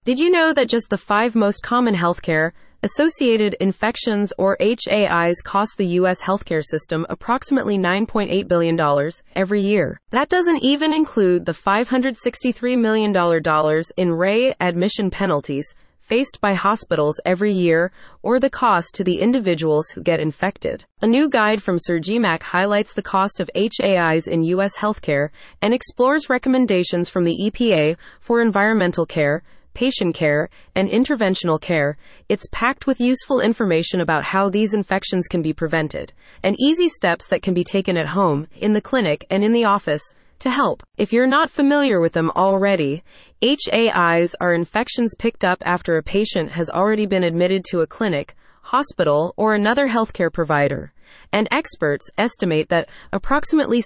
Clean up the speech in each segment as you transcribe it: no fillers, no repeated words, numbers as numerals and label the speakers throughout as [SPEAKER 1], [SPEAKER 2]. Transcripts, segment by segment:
[SPEAKER 1] Did you know that just the 5 most common healthcare associated infections, or HAIs, cost the U.S. healthcare system approximately $9.8 billion every year? That doesn't even include the $563 million in readmission penalties faced by hospitals every year, or the cost to the individuals who get infected. A new guide from Surgimac highlights the cost of HAIs in U.S. healthcare and explores recommendations from the EPA for environmental care, patient care, and interventional care. It's packed with useful information about how these infections can be prevented, and easy steps that can be taken at home, in the clinic, and in the office to help. If you're not familiar with them already, HAIs are infections picked up after a patient has already been admitted to a clinic, hospital, or another healthcare provider. And experts estimate that approximately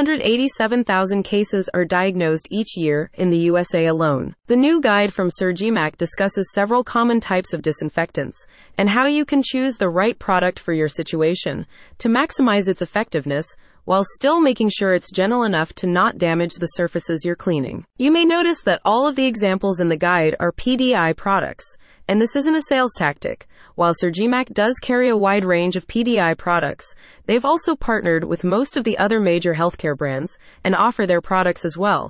[SPEAKER 1] 687,000 cases are diagnosed each year in the USA alone. The new guide from Surgimac discusses several common types of disinfectants and how you can choose the right product for your situation to maximize its effectiveness while still making sure it's gentle enough to not damage the surfaces you're cleaning. You may notice that all of the examples in the guide are PDI products, and this isn't a sales tactic. While Surgimac does carry a wide range of PDI products, they've also partnered with most of the other major healthcare brands and offer their products as well.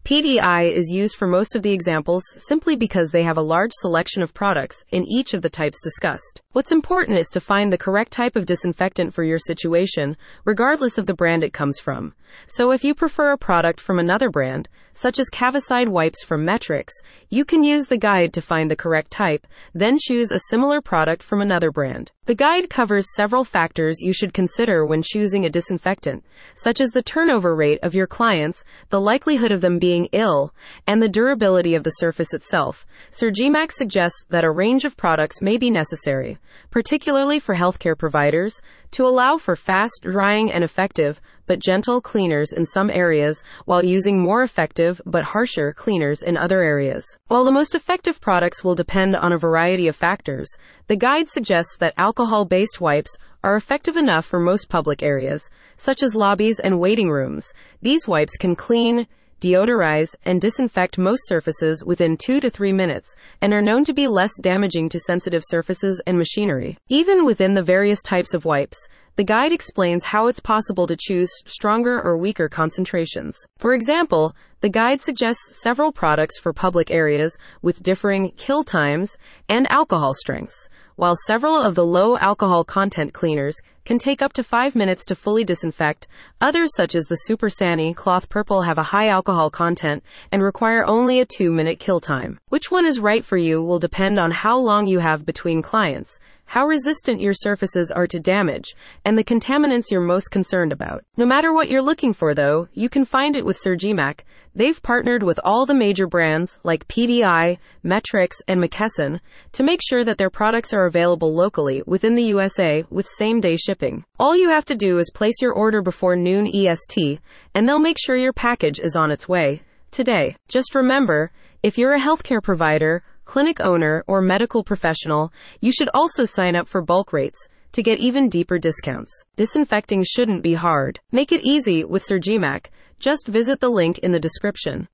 [SPEAKER 1] PDI is used for most of the examples simply because they have a large selection of products in each of the types discussed. What's important is to find the correct type of disinfectant for your situation, regardless of the brand it comes from. So if you prefer a product from another brand, such as Cavicide wipes from Metrix, you can use the guide to find the correct type, then choose a similar product from another brand. The guide covers several factors you should consider when choosing a disinfectant, such as the turnover rate of your clients, the likelihood of them being ill, and the durability of the surface itself. Surgimac suggests that a range of products may be necessary, particularly for healthcare providers, to allow for fast drying and effective but gentle cleaners in some areas, while using more effective but harsher cleaners in other areas. While the most effective products will depend on a variety of factors, the guide suggests that alcohol-based wipes are effective enough for most public areas, such as lobbies and waiting rooms. These wipes can clean, deodorize, and disinfect most surfaces within 2 to 3 minutes, and are known to be less damaging to sensitive surfaces and machinery. Even within the various types of wipes, the guide explains how it's possible to choose stronger or weaker concentrations. For example, the guide suggests several products for public areas with differing kill times and alcohol strengths. While several of the low alcohol content cleaners can take up to 5 minutes to fully disinfect, others such as the Super Sani Cloth Purple have a high alcohol content and require only a 2-minute kill time. Which one is right for you will depend on how long you have between clients, how resistant your surfaces are to damage, and the contaminants you're most concerned about. No matter what you're looking for, though, you can find it with Surgimac. They've partnered with all the major brands like PDI, Metrix, and McKesson to make sure that their products are available locally within the USA with same-day shipping. All you have to do is place your order before noon EST, and they'll make sure your package is on its way today. Just remember, if you're a healthcare provider, clinic owner, or medical professional, you should also sign up for bulk rates to get even deeper discounts. Disinfecting shouldn't be hard. Make it easy with Surgimac. Just visit the link in the description.